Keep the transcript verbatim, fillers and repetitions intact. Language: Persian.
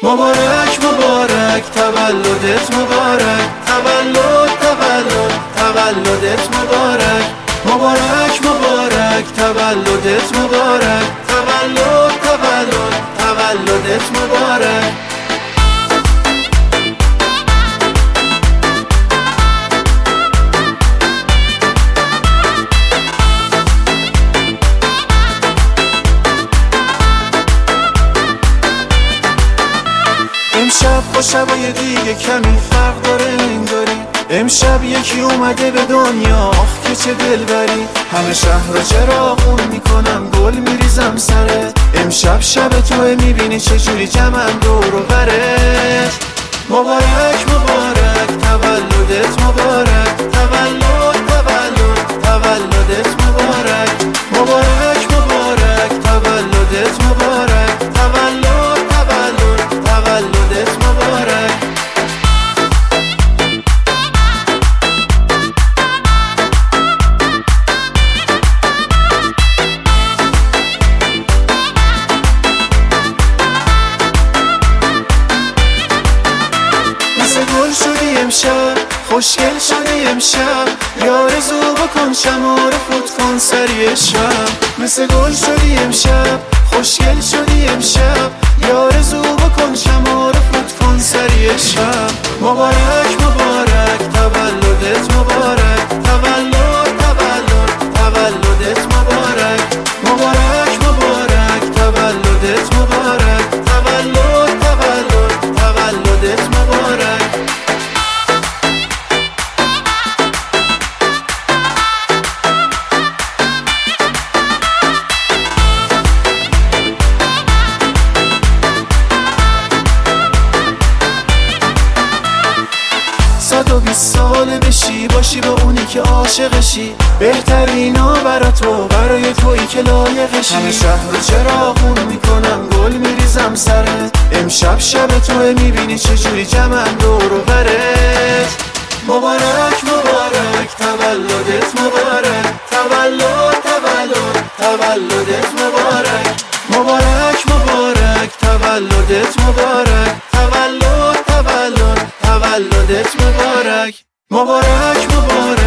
مبارک مبارک تولدت مبارک، تولد تولد تولدت مبارک، مبارک مبارک تولدت مبارک، تولد تولد تولدت مبارک. امشب با شبای دیگه کمی فرق داره انگاری، امشب یکی اومده به دنیا، آخ که چه دلبری. همه شهر رو چراغون میکنم، گل میریزم سره، امشب شب توه، میبینی چجوری جمعم دور و برت. مبارک مبارک تولدت مبارک، تولد تولد تولدت مبارک، مبارک مبارک تولدت مبارک، تولد تولد تولدت مبارک. گل شدی امشب، خوشگل شدی امشب، یارزو بکن شمع رو فوت کن سری شب. مثل گل شدی امشب، خوشگل شدی امشب، یارزو بکن شمع رو فوت کن سری شب. مبارک مبارک تولدت مبارک، تولد تولد تولدت مبارک، مبارک مبارک تولدت مبارک، تولد تولد تولدت مبارک. صد و بیست ساله بشی، باشی با اونی که عاشقشی، بهترینا برا تو، برای تویی که لایقشی. همه شهر رو چراغون میکنم، گل میریزم سرت، امشب شب توه، میبینی چجوری جمعم دور و برت. مبارک مبارک تولدت مبارک، تولد تولد تولدت مبارک، مبارک مبارک تولدت مبارک، تولد تولد تولدت مبارک، مبارک مبارک